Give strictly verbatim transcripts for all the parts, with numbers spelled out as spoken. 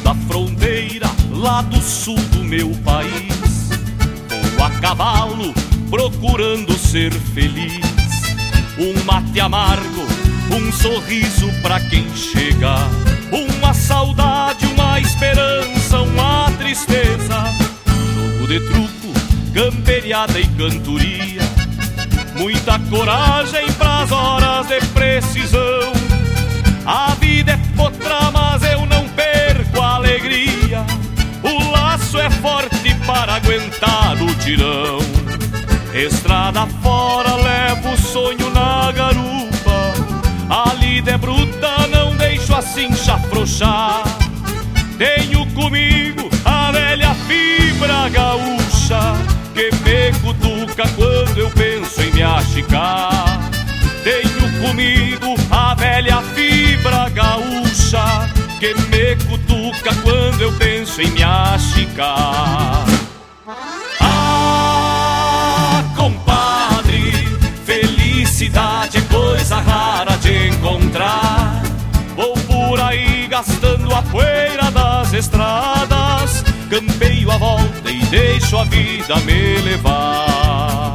da fronteira, lá do sul do meu país. Vou a cavalo procurando ser feliz. Um mate amargo, um sorriso pra quem chega, uma saudade, uma esperança, uma tristeza. Jogo de truco, camperiada e cantoria, muita coragem pras horas de precisão. A vida é potra, mas eu não perco a alegria. O laço é forte para aguentar o tirão. Estrada fora, levo o sonho na garupa. A lida é bruta, não deixo a cincha afrouxar. Tenho comigo a velha fibra gaúcha, que me cutuca quando eu penso em me achicar. Tenho comigo a velha fibra gaúcha, que me cutuca quando eu penso em me achicar. Ah, compadre, felicidade é coisa rara de encontrar. Vou por aí gastando a poeira das estradas, campeio a volta e deixo a vida me levar.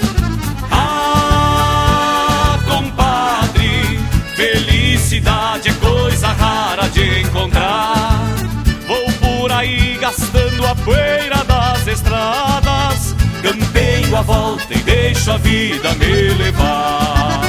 Ah, compadre, felicidade é coisa rara de encontrar. Vou por aí gastando a poeira das estradas, campeio a volta e deixo a vida me levar.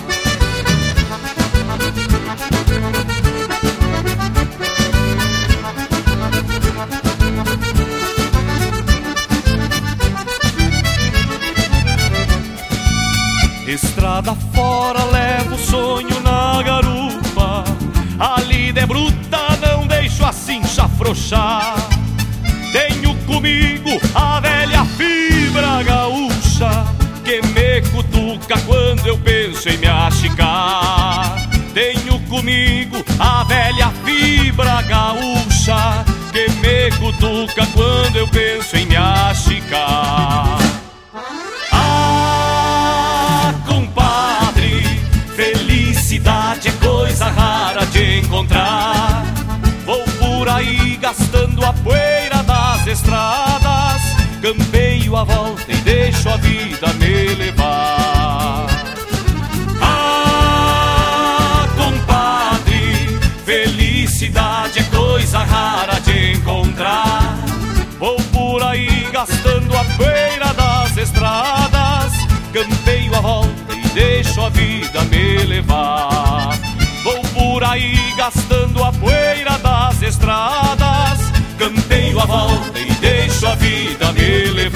Estrada fora, levo o sonho na garupa. A lida é bruta, não deixo a cincha afrouxar. Tenho comigo a velha fibra gaúcha, que me cutuca quando eu penso em me achicar. Tenho comigo a velha fibra gaúcha, que me cutuca quando eu penso em me achicar. Ah, compadre, felicidade é coisa rara de encontrar. Vou por aí gastando a poeira das estradas, campeio a volta e deixo a vida me levar. Ah, compadre, felicidade é coisa rara de encontrar. Vou por aí gastando a poeira das estradas, campeio a volta e deixo a vida me levar. Vou por aí gastando a poeira das estradas, campeio a volta e deixo a vida me levar.